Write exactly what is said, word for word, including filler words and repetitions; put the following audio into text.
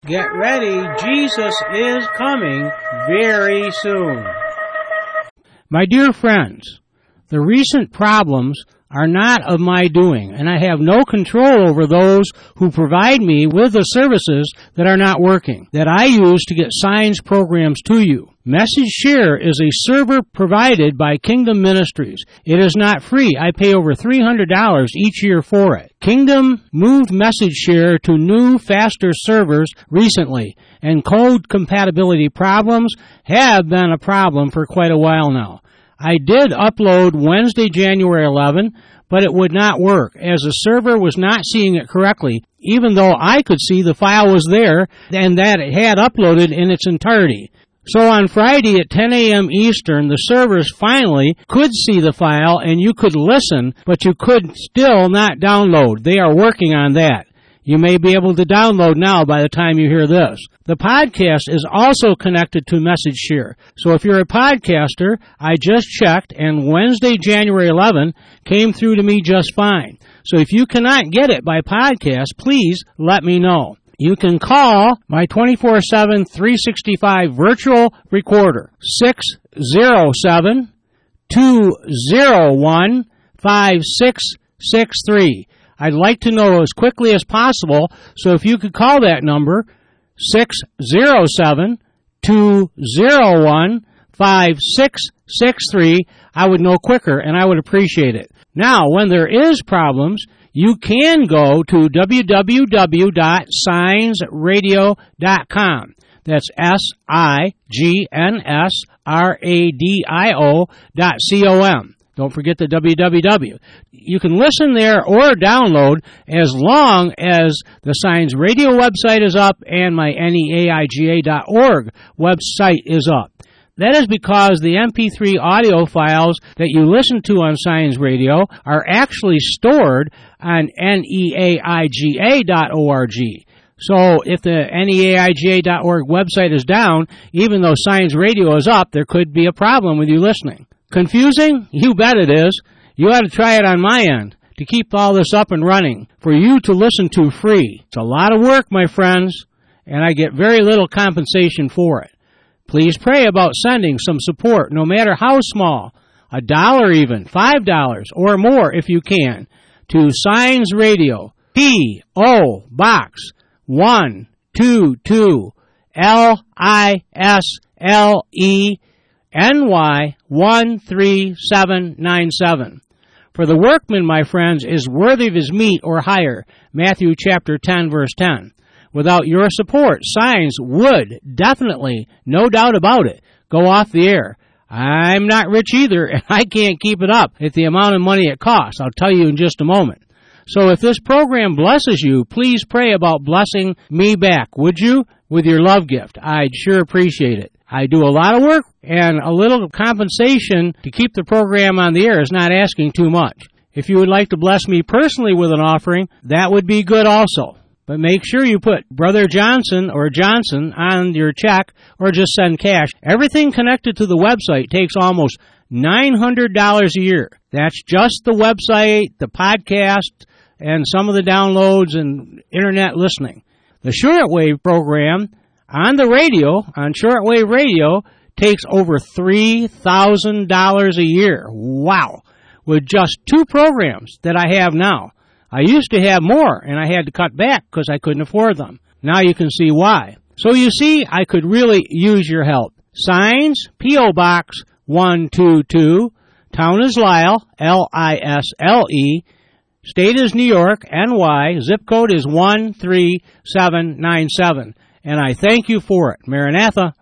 Get ready, Jesus is coming very soon. My dear friends, the recent problems are not of my doing, and I have no control over those who provide me with the services that are not working, that I use to get signs programs to you. Message Share is a server provided by Kingdom Ministries. It is not free. I pay over three hundred dollars each year for it. Kingdom moved Message Share to new, faster servers recently, and code compatibility problems have been a problem for quite a while now. I did upload Wednesday, January eleventh, but it would not work, as the server was not seeing it correctly, even though I could see the file was there and that it had uploaded in its entirety. So on Friday at ten a.m. Eastern, the servers finally could see the file and you could listen, but you could still not download. They are working on that. You may be able to download now by the time you hear this. The podcast is also connected to Message Share. So if you're a podcaster, I just checked, and Wednesday, January eleventh, came through to me just fine. So if you cannot get it by podcast, please let me know. You can call my twenty-four seven, three sixty-five virtual recorder, six oh seven, two oh one, five six six three. I'd like to know as quickly as possible, so if you could call that number, six oh seven, two oh one, five six six three, I would know quicker, and I would appreciate it. Now, when there is problems, you can go to w w w dot signs radio dot com. That's S I G N S R A D I O dot C O M. Don't forget the W W W. You can listen there or download as long as the Signs Radio website is up and my N E A I G A dot org website is up. That is because the M P three audio files that you listen to on Signs Radio are actually stored on N E A I G A dot org. So if the N E A I G A dot org website is down, even though Signs Radio is up, there could be a problem with you listening. Confusing? You bet it is. You ought to try it on my end to keep all this up and running for you to listen to free. It's a lot of work, my friends, and I get very little compensation for it. Please pray about sending some support, no matter how small, a dollar even, five dollars or more if you can, to Signs Radio, P O. Box one two two, L I S L E, N Y one three seven nine seven. For the workman, my friends, is worthy of his meat or hire, Matthew chapter ten, verse ten. Without your support, Signs would definitely, no doubt about it, go off the air. I'm not rich either, and I can't keep it up at the amount of money it costs. I'll tell you in just a moment. So if this program blesses you, please pray about blessing me back, would you, with your love gift? I'd sure appreciate it. I do a lot of work, and a little compensation to keep the program on the air is not asking too much. If you would like to bless me personally with an offering, that would be good also. But make sure you put Brother Johnson or Johnson on your check or just send cash. Everything connected to the website takes almost nine hundred dollars a year. That's just the website, the podcast, and some of the downloads and internet listening. The shortwave program on the radio, on shortwave radio, takes over three thousand dollars a year. Wow. With just two programs that I have now. I used to have more, and I had to cut back because I couldn't afford them. Now you can see why. So you see, I could really use your help. Signs, P O. Box one two two, Town is Lisle, L I S L E, State is New York, N Y, zip code is one three seven nine seven. And I thank you for it. Maranatha.